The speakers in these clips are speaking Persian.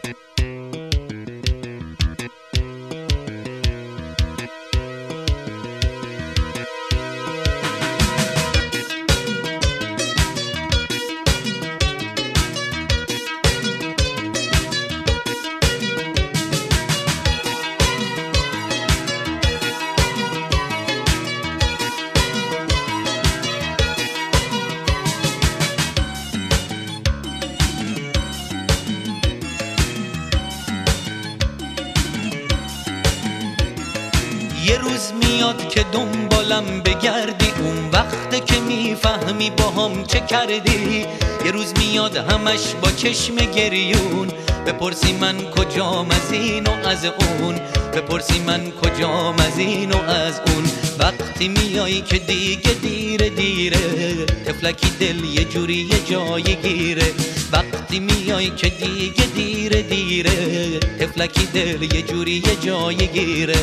یه روز میاد که دنبالم بگردی، اون وقته که میفهمی باهام چه کردی. یه روز میاد همش با چشم گریون، بپرسی من کجام از این و از اون، بپرسی من کجام از این و از اون. وقتی میایی که دیگه دیره دیره، تفلکی دل یه جوری یه جای گیره. وقتی میایی که دیگه دیره دیره، تفلکی دل یه جوری یه جای گیره.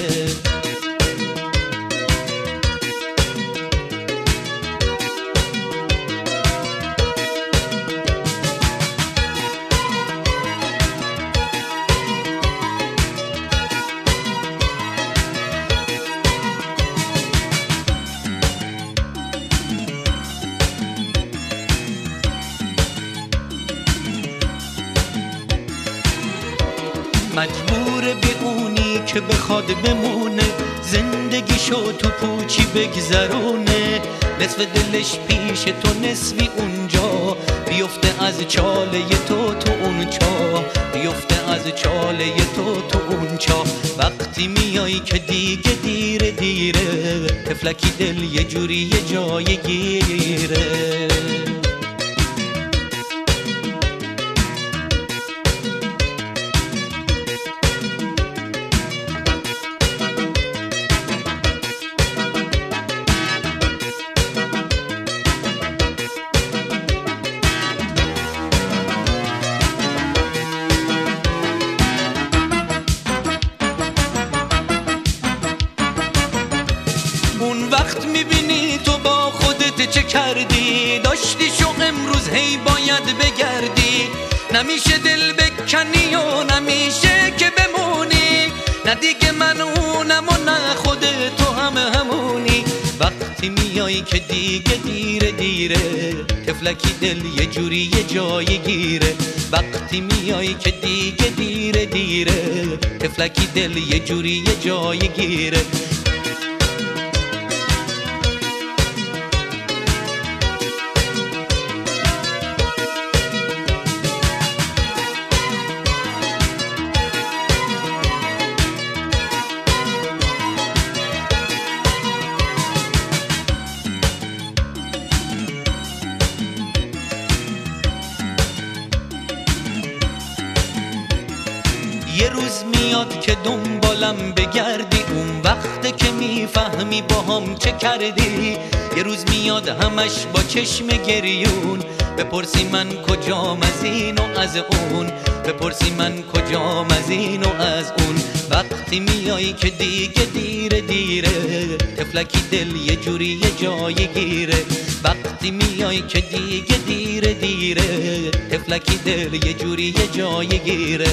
مجبور به اونی که بخواد بمونه، زندگیشو تو پوچی بگذرونه. نصف دلش پیش تو نصفی اونجا، بیفته از چاله تو تو اون چاه، بیفته از چاله تو تو اون چاه. وقتی میایی که دیگه دیره دیره، تفلکی دل یه جوری یه جای گیره. اون وقت میبینی تو با خودت چه کردی، داشتی شو امروز هی باید بگردی. نمیشه دل بکنی و نمیشه که بمونی، نه دیگه من اونم و نه خود تو همونی. وقتی میایی که دیگه دیره دیره، تفلکی دل یه جوری یه جای گیره. وقتی میایی که دیگه دیره دیره، تفلکی دل یه جوری یه جای گیره. یه روز میاد که دنبالم بگردی، اون وقته که میفهمی باهام چه کردی. یه روز میاد همش با چشم گریون، بپرسی من کجام از این و از اون، بپرسی من کجام از این و از اون. وقتی میایی که دیگه دیره دیره، تفلکی دل یه جوری یه جای گیره. وقتی میایی که دیگه دیره دیره، تفلکی دل یه جوری یه جای گیره.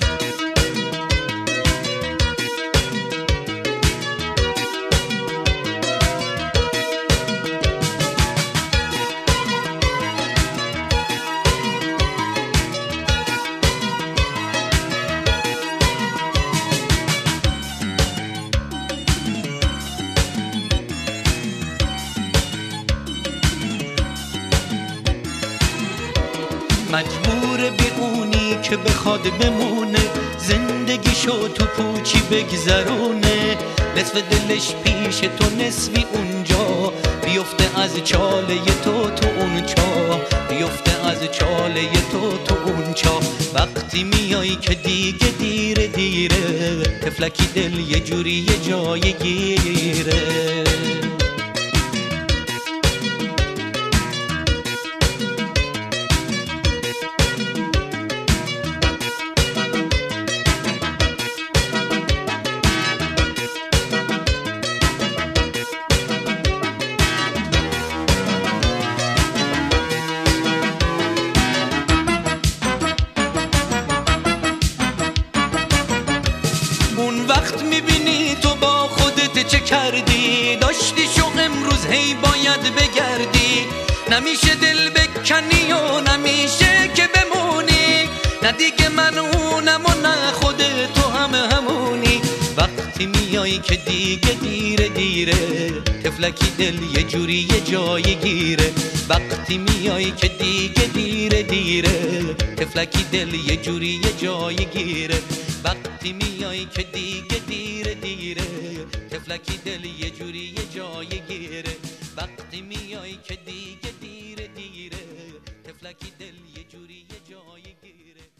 مجبور به اونی که بخواد بمونه، زندگیشو تو پوچی بگذرونه. نصف دلش پیش تو نصفی اونجا، بیفته از چاله تو تو اون چاه، بیفته از چاله تو تو اون چاه. وقتی میایی که دیگه دیره دیره، تفلکی دل یه جوری یه جای گیره. وقت میبینی تو با خودت چه کردی، داشتی شو امروز هی باید بگردی. نمیشه دل بکنی و نمیشه که بمونی، نه دیگه من اونم و نه خود تو همونی. وقتی میای که دیگه دیره دیره، تفلکی دل یه جوری یه جای گیره. وقتی میای که دیگه دیره دیره، تفلکی دل یه جوری یه جای گیره. وقتی میای که دیگه دیره دیره، تفلکی دل یه جوری یه جای گیره. وقتی میای که دیگه دیره دیره، تفلکی دل یه جوری یه جای گیره.